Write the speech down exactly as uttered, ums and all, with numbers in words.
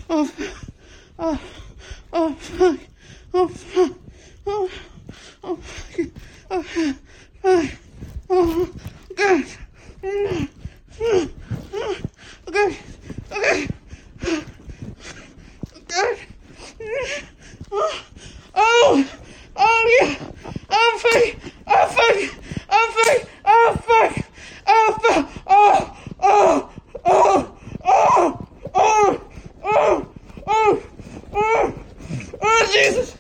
Oh, oh, oh, fuck. Oh, fuck. Oh, oh, fuck. Oh, fuck. Oh, God. Okay, okay. God. Oh, oh, oh, yeah. Oh, fuck. Oh, fuck. Oh, fuck. Oh, fuck. Oh, fuck. Oh, oh, oh, oh, oh, oh, oh, oh, oh, Jesus.